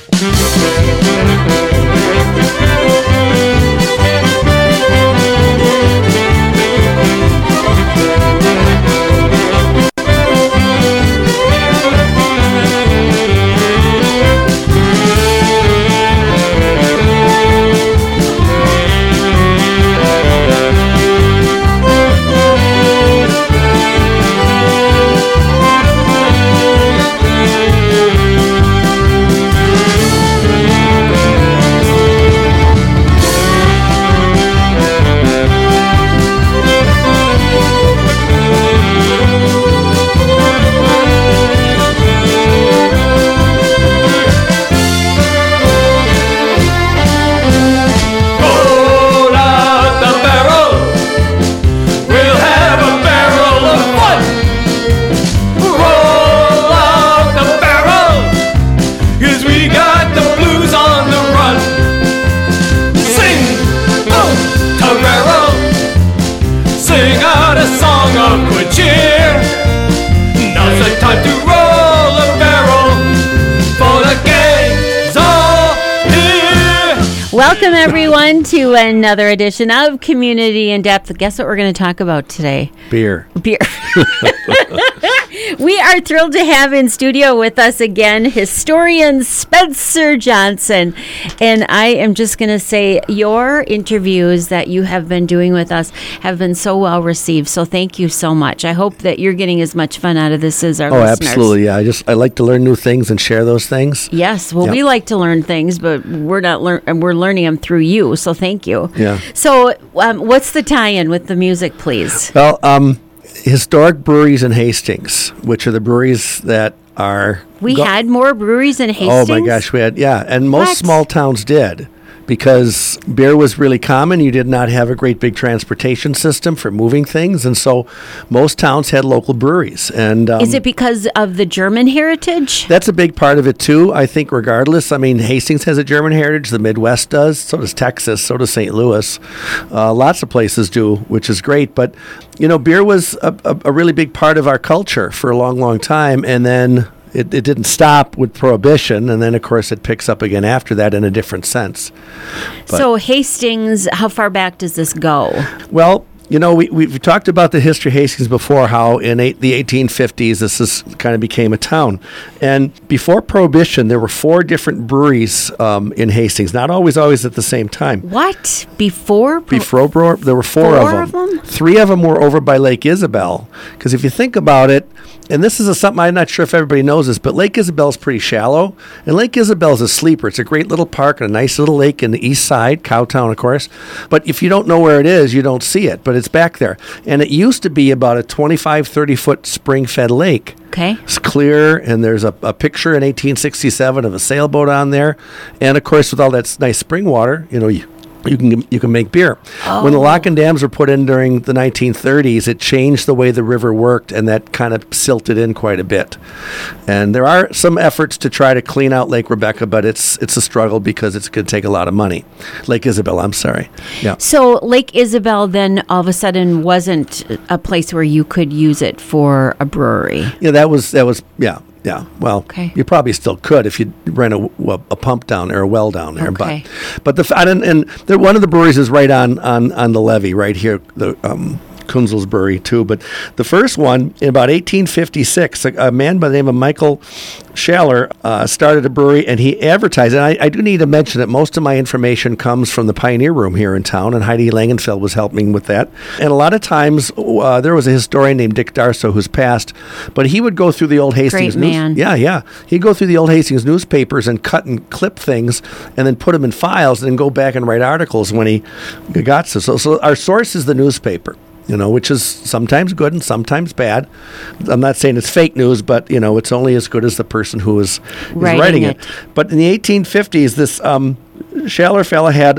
Welcome, everyone, to another edition of Community in Depth. Guess what we're going to talk about today? Beer. We are thrilled to have in studio with us again historian Spencer Johnson. And I am just going to say your interviews that you have been doing with us have been so well received. So thank you so much. I hope that you're getting as much fun out of this as our listeners. Oh, absolutely. Yeah, I like to learn new things and share those things. Yes. Well, we like to learn things, but we're learning them through you. So thank you. Yeah. So what's the tie-in with the music, please? Well, historic breweries in Hastings, which are the breweries that are... We had more breweries in Hastings? Oh, my gosh, we had, yeah. And most small towns did, because beer was really common. You did not have a great big transportation system for moving things, and so most towns had local breweries. And is it because of the German heritage? That's a big part of it, too, I think, regardless. I mean, Hastings has a German heritage. The Midwest does. So does Texas. So does St. Louis. Lots of places do, which is great. But, you know, beer was a really big part of our culture for a long, long time. And then it didn't stop with Prohibition. And then, of course, it picks up again after that in a different sense. But, so Hastings, how far back does this go? Well, you know, we've talked about the history of Hastings before, how in the 1850s this kind of became a town. And before Prohibition, there were 4 different breweries in Hastings, not always at the same time. What? Before there were 4 of them. 3 of them were over by Lake Isabel. Because if you think about it, and this is something I'm not sure if everybody knows this, but Lake Isabel is pretty shallow. And Lake Isabel is a sleeper. It's a great little park and a nice little lake in the east side, Cowtown, of course. But if you don't know where it is, you don't see it. But it's back there. And it used to be about a 25, 30-foot spring-fed lake. Okay. It's clear, and there's a picture in 1867 of a sailboat on there. And, of course, with all that nice spring water, you know, you can make beer. Oh. When the lock and dams were put in during the 1930s, it changed the way the river worked, and that kind of silted in quite a bit. And there are some efforts to try to clean out Lake Rebecca, but it's a struggle because it's going to take a lot of money. Lake Isabel, I'm sorry. Yeah. So Lake Isabel then all of a sudden wasn't a place where you could use it for a brewery. Yeah, that was yeah. Yeah, well, okay. You probably still could if you ran a pump down there, a well down there. Okay. But one of the breweries is right on the levee right here, the Kunzel's Brewery too. But the first one in about 1856, a man by the name of Michael Schaller started a brewery, and he advertised. And I do need to mention that most of my information comes from the Pioneer Room here in town, and Heidi Langenfeld was helping with that. And a lot of times there was a historian named Dick Darso who's passed, but he would go through the old Hastings Great man. Yeah. He'd go through the old Hastings newspapers and cut and clip things and then put them in files and then go back and write articles when he got to. So our source is the newspaper, you know, which is sometimes good and sometimes bad. I'm not saying it's fake news, but, you know, it's only as good as the person who is writing it. But in the 1850s, this Schaller fella had...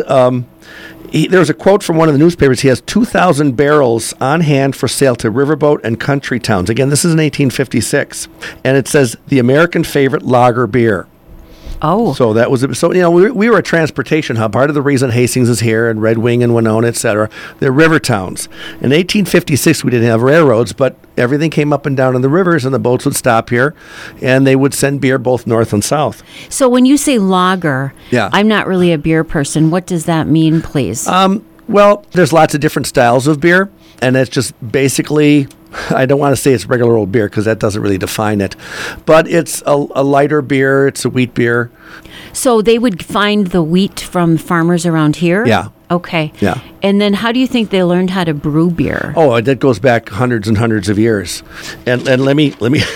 there was a quote from one of the newspapers. He has 2,000 barrels on hand for sale to riverboat and country towns. Again, this is in 1856. And it says, the American favorite lager beer. Oh. So that was we were a transportation hub. Part of the reason Hastings is here, and Red Wing and Winona, et cetera, they're river towns. In 1856, we didn't have railroads, but everything came up and down in the rivers, and the boats would stop here, and they would send beer both north and south. So when you say lager, Yeah. I'm not really a beer person. What does that mean, please? Well, there's lots of different styles of beer, and it's just basically, I don't want to say it's regular old beer because that doesn't really define it, but it's a lighter beer. It's a wheat beer. So they would find the wheat from farmers around here? Yeah. Okay. Yeah. And then how do you think they learned how to brew beer? Oh, that goes back hundreds and hundreds of years. And let me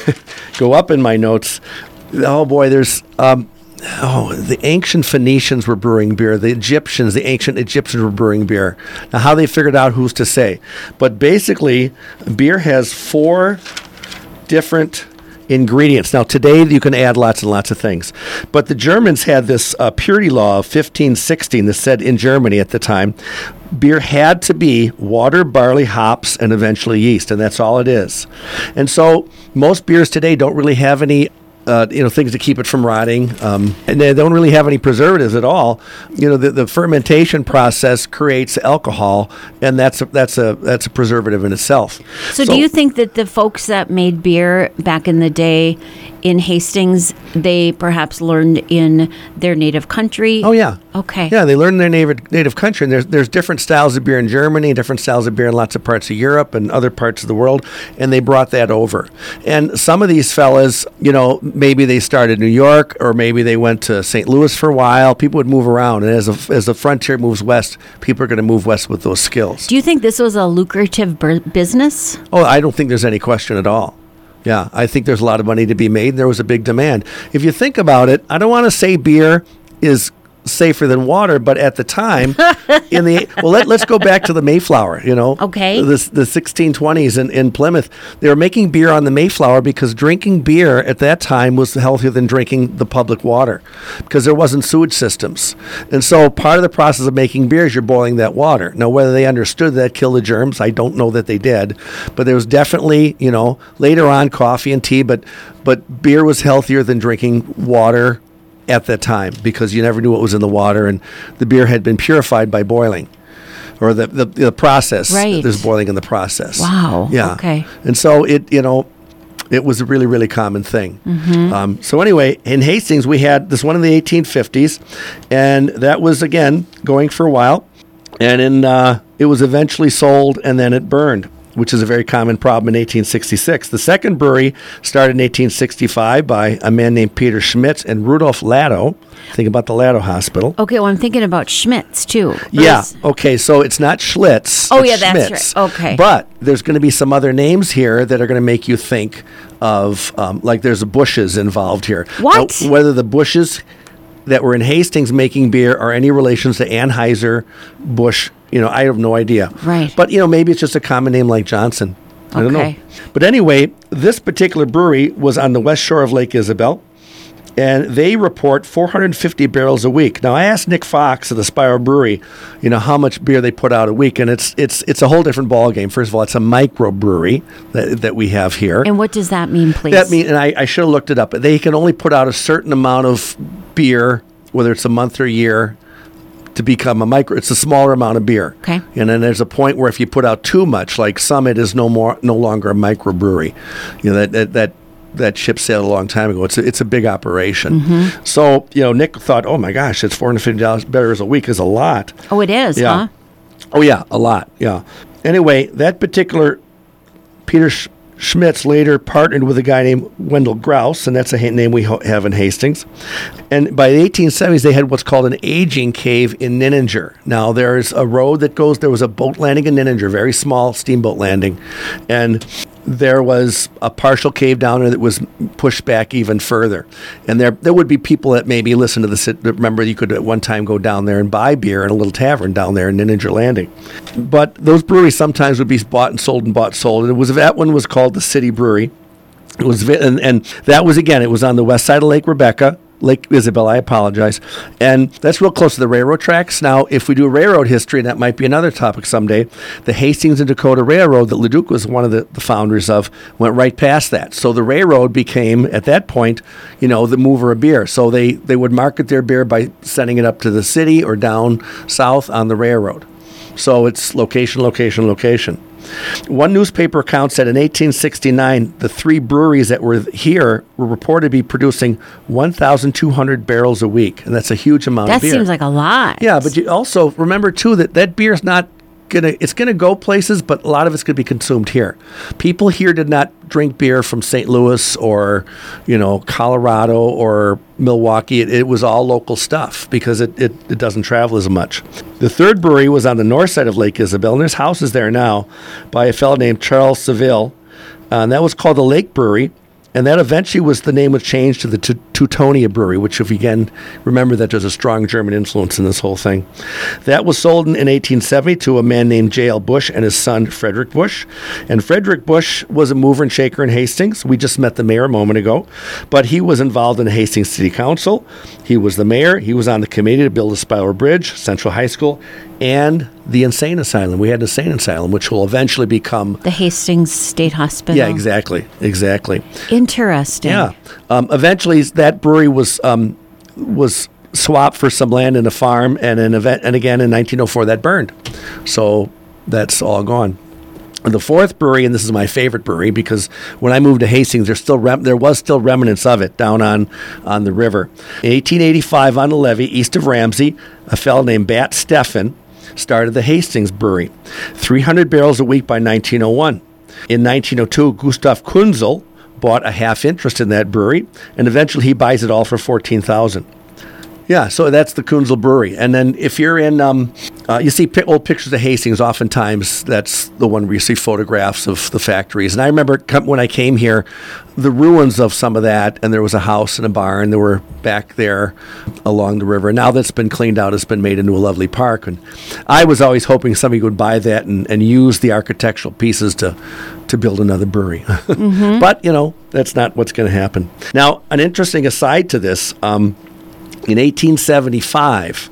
go up in my notes. Oh boy, there's the ancient Phoenicians were brewing beer. The ancient Egyptians were brewing beer. Now, how they figured out, who's to say? But basically, beer has 4 different ingredients. Now, today you can add lots and lots of things. But the Germans had this purity law of 1516 that said in Germany at the time, beer had to be water, barley, hops, and eventually yeast, and that's all it is. And so most beers today don't really have any things to keep it from rotting, and they don't really have any preservatives at all. The fermentation process creates alcohol, and that's a preservative in itself. So do you think that the folks that made beer back in the day in Hastings, they perhaps learned in their native country? Oh, yeah. Okay. Yeah, they learned in their native country, and there's different styles of beer in Germany, different styles of beer in lots of parts of Europe and other parts of the world, and they brought that over. And some of these fellas, maybe they started in New York, or maybe they went to St. Louis for a while. People would move around, and as the frontier moves west, people are going to move west with those skills. Do you think this was a lucrative business? Oh, I don't think there's any question at all. Yeah, I think there's a lot of money to be made, and there was a big demand. If you think about it, I don't want to say beer is safer than water, but at the time, let's go back to the Mayflower. Okay. The 1620s in Plymouth, they were making beer on the Mayflower because drinking beer at that time was healthier than drinking the public water because there wasn't sewage systems. And so part of the process of making beer is you're boiling that water. Now, whether they understood that killed the germs, I don't know that they did, but there was definitely, later on coffee and tea, but beer was healthier than drinking water at that time because you never knew what was in the water, and the beer had been purified by boiling, or the process. Right. There's boiling in the process. Wow. Yeah. Okay. And so it was a really, really common thing. Mm-hmm. So anyway, in Hastings, we had this one in the 1850s, and that was, again, going for a while, and it was eventually sold, and then it burned, which is a very common problem in 1866. The second brewery started in 1865 by a man named Peter Schmitz and Rudolf Latto. Think about the Latto Hospital. Okay, well, I'm thinking about Schmitz, too. Yeah, okay, so it's not Schlitz. Oh, it's yeah, that's Schmitz. right. Okay. But there's going to be some other names here that are going to make you think of, like there's Bushes involved here. What? Now, whether the Bushes that were in Hastings making beer are any relations to Anheuser-Busch, I have no idea. Right. But, maybe it's just a common name like Johnson. I don't know. Okay. But anyway, this particular brewery was on the west shore of Lake Isabel, and they report 450 barrels a week. Now, I asked Nick Fox of the Spiro Brewery, how much beer they put out a week, and it's a whole different ballgame. First of all, it's a microbrewery that we have here. And what does that mean, please? That means, and I should have looked it up, they can only put out a certain amount of beer, whether it's a month or a year, to become a micro. It's a smaller amount of beer. Okay. And then there's a point where if you put out too much, like Summit is no longer a microbrewery. That ship sailed a long time ago. It's a big operation. Mm-hmm. So, Nick thought, oh my gosh, it's $450 barrels a week is a lot. Oh, it is, Yeah. huh? Oh yeah, a lot. Yeah. Anyway, that particular Peter Schmitz later partnered with a guy named Wendell Grouse, and that's a name we have in Hastings. And by the 1870s, they had what's called an aging cave in Nininger. Now, there's a road that goes, there was a boat landing in Nininger, very small steamboat landing, and there was a partial cave down there that was pushed back even further. And there would be people that maybe listen to this. Remember, you could at one time go down there and buy beer in a little tavern down there in Nininger Landing. But those breweries sometimes would be bought and sold and bought and sold. And that one was called the City Brewery. It was, and that was, again, it was on the west side of Lake Rebecca. Lake Isabel, I apologize. And that's real close to the railroad tracks. Now, if we do railroad history, and that might be another topic someday, the Hastings and Dakota Railroad that Leduc was one of the founders of went right past that. So the railroad became, at that point, the mover of beer. So they would market their beer by sending it up to the city or down south on the railroad. So it's location, location, location. One newspaper account said in 1869, the 3 breweries that were here were reported to be producing 1,200 barrels a week. And that's a huge amount of beer. That seems like a lot. Yeah, but you also remember, too, that beer is not it's going to go places, but a lot of it's going to be consumed here. People here did not drink beer from St. Louis or, Colorado or Milwaukee. It was all local stuff because it doesn't travel as much. The third brewery was on the north side of Lake Isabel, and there's houses there now by a fellow named Charles Seville, and that was called the Lake Brewery. And that eventually the name was changed to the Teutonia Brewery, which, if again, remember that there's a strong German influence in this whole thing. That was sold in 1870 to a man named J.L. Bush and his son, Frederick Bush. And Frederick Bush was a mover and shaker in Hastings. We just met the mayor a moment ago. But he was involved in the Hastings City Council. He was the mayor. He was on the committee to build a spiral bridge, Central High School, and the insane asylum. We had an insane asylum, which will eventually become the Hastings State Hospital. Yeah, exactly. Interesting. Yeah. Eventually, that brewery was swapped for some land in a farm, and again in 1904 that burned. So that's all gone. The fourth brewery, and this is my favorite brewery because when I moved to Hastings, there was still remnants of it down on the river. In 1885, on the levee east of Ramsey, a fellow named Bat Steffen started the Hastings Brewery, 300 barrels a week by 1901. In 1902, Gustav Kunzel bought a half interest in that brewery, and eventually he buys it all for $14,000. Yeah, so that's the Kunzel Brewery. And then if you're in, you see old pictures of Hastings, oftentimes that's the one where you see photographs of the factories. And I remember when I came here, the ruins of some of that, and there was a house and a barn that were back there along the river. Now that's been cleaned out, it's been made into a lovely park. And I was always hoping somebody would buy that and use the architectural pieces to build another brewery. Mm-hmm. But, that's not what's going to happen. Now, an interesting aside to this, in 1875,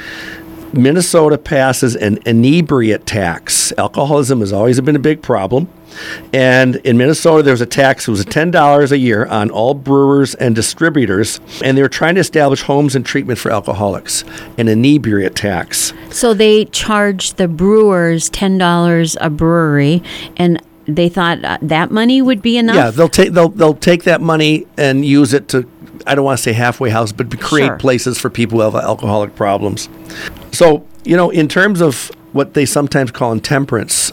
Minnesota passes an inebriate tax. Alcoholism has always been a big problem. And in Minnesota, there was a tax. It was $10 a year on all brewers and distributors. And they were trying to establish homes and treatment for alcoholics. An inebriate tax. So they charged the brewers $10 a brewery, and they thought that money would be enough? Yeah, they'll take that money and use it to, I don't want to say halfway house, but to create places for people who have alcoholic problems. So, in terms of what they sometimes call intemperance,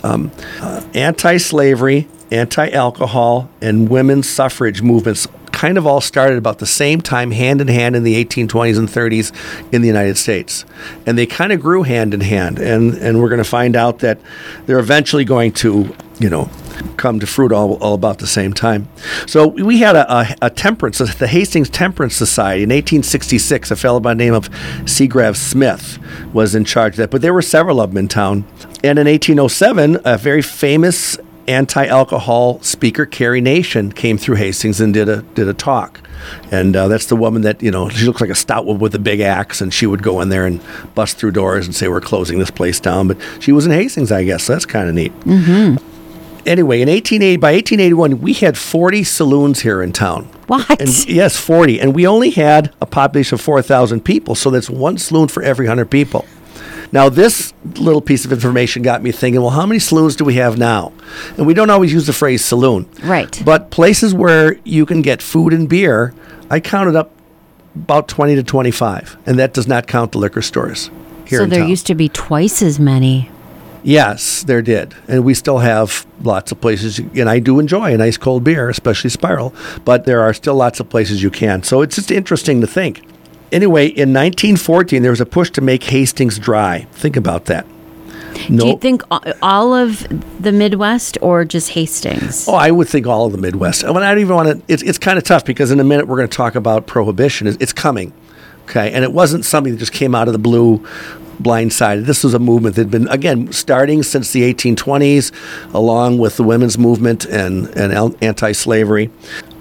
anti-slavery, anti-alcohol, and women's suffrage movements kind of all started about the same time, hand in hand, in the 1820s and 30s in the United States. And they kind of grew hand in hand. And we're going to find out that they're eventually going to, come to fruit all about the same time. So we had a temperance, the Hastings Temperance Society in 1866. A fellow by the name of Seagraves Smith was in charge of that. But there were several of them in town. And in 1807, a very famous anti-alcohol speaker, Carrie Nation, came through Hastings and did a talk. And that's the woman that, she looks like a stout woman with a big axe, and she would go in there and bust through doors and say, we're closing this place down. But she was in Hastings, I guess. So that's kind of neat. Mm-hmm. Anyway, by 1881, we had 40 saloons here in town. What? Yes, 40. And we only had a population of 4,000 people, so that's one saloon for every 100 people. Now, this little piece of information got me thinking, well, how many saloons do we have now? And we don't always use the phrase saloon. Right. But places where you can get food and beer, I counted up about 20 to 25. And that does not count the liquor stores here in town. So there used to be twice as many. Yes, there did. And we still have lots of places, and I do enjoy a nice cold beer, especially Spiral, but there are still lots of places you can. So it's just interesting to think. Anyway, in 1914, there was a push to make Hastings dry. Think about that. Do you think all of the Midwest or just Hastings? Oh, I would think all of the Midwest. I don't even want to, it's kind of tough because in a minute we're going to talk about Prohibition. It's coming, okay? And it wasn't something that just came out of the blue, blindsided. This was a movement that had been, again, starting since the 1820s, along with the women's movement and anti-slavery.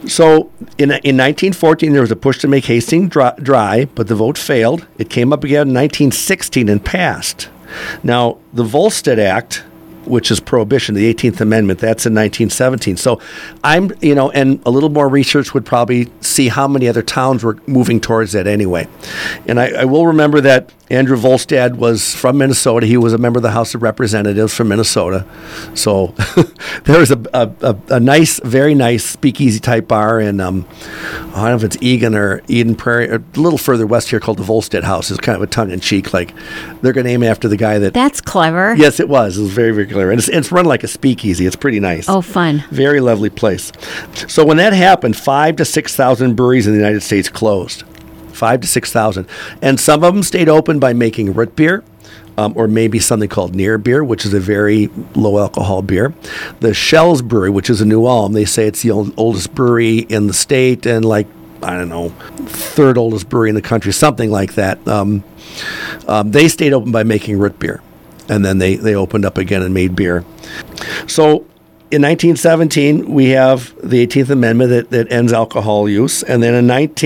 So in 1914, there was a push to make Hastings dry, but the vote failed. It came up again in 1916 and passed. Now, the Volstead Act, which is prohibition, the 18th Amendment, that's in 1917. So and a little more research would probably see how many other towns were moving towards that anyway. And I will remember that Andrew Volstead was from Minnesota. He was a member of the House of Representatives from Minnesota. So there was a nice, very nice speakeasy type bar in, I don't know if it's Egan or Eden Prairie, or a little further west here, called the Volstead House. It's kind of a tongue-in-cheek, like they're going to name after the guy that... That's clever. Yes, it was. It was very, very clever. And it's run like a speakeasy. It's pretty nice. Oh, fun. Very lovely place. So when that happened, 5,000 to 6,000 breweries in the United States closed. 5,000 to 6,000. And some of them stayed open by making root beer, or maybe something called near beer, which is a very low alcohol beer. The Shell's Brewery, which is in New Ulm, they say it's the oldest brewery in the state and third oldest brewery in the country, something like that. They stayed open by making root beer. And then they opened up again and made beer. So in 1917, we have the 18th Amendment that ends alcohol use. And then in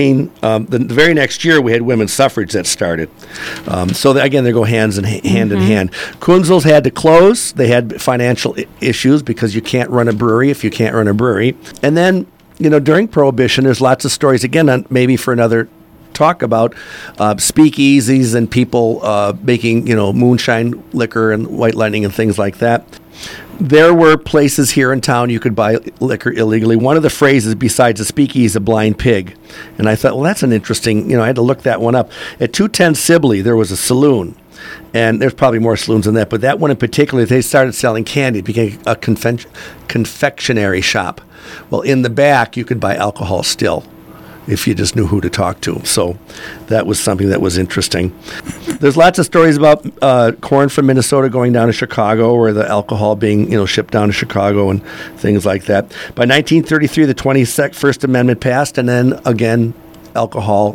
the very next year, we had women's suffrage that started. So again, they go hand in hand. Kunzel's had to close. They had financial issues because you can't run a brewery if you can't run a brewery. And then, during Prohibition, there's lots of stories, again, maybe for another talk about speakeasies and people making, moonshine liquor and White Lightning and things like that. There were places here in town you could buy liquor illegally. One of the phrases besides a speakeasy is a blind pig. And I thought, well, that's an interesting, I had to look that one up. At 210 Sibley, there was a saloon. And there's probably more saloons than that. But that one in particular, they started selling candy. It became a confectionery shop. Well, in the back, you could buy alcohol still, if you just knew who to talk to. So that was something that was interesting. There's lots of stories about corn from Minnesota going down to Chicago, or the alcohol being, shipped down to Chicago and things like that. By 1933, the 21st Amendment passed, and then again, alcohol,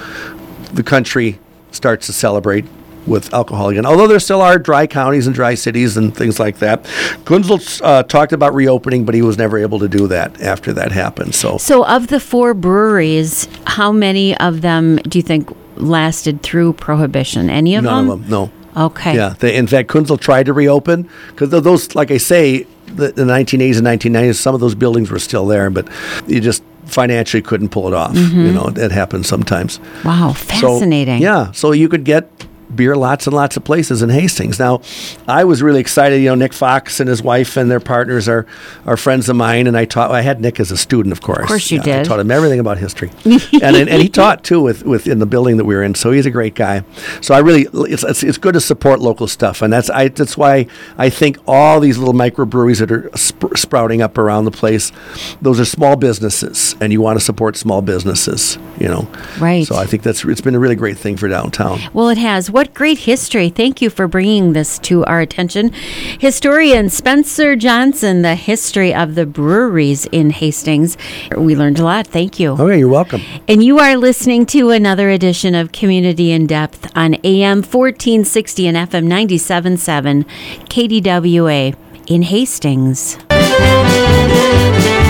the country starts to celebrate with alcohol again, although there still are dry counties and dry cities and things like that. Kunzel talked about reopening, but he was never able to do that after that happened. So of the 4 breweries, how many of them do you think lasted through Prohibition? Any of them? None of them, no. Okay. Yeah, in fact, Kunzel tried to reopen, because those, like I say, the 1980s and 1990s, some of those buildings were still there, but you just financially couldn't pull it off. It happens sometimes. Wow, fascinating. So you could get beer lots and lots of places in Hastings. Now, I was really excited. Nick Fox and his wife and their partners are friends of mine, and I had Nick as a student, of course. Of course you did. I taught him everything about history, and he taught too within the building that we were in. So he's a great guy. So it's good to support local stuff, and that's why I think all these little microbreweries that are sprouting up around the place, those are small businesses, and you want to support small businesses. Right. So I think it's been a really great thing for downtown. Well, it has. What great history. Thank you for bringing this to our attention. Historian Spencer Johnson, the history of the breweries in Hastings. We learned a lot. Thank you. Okay, you're welcome. And you are listening to another edition of Community in Depth on AM 1460 and FM 97.7 KDWA in Hastings.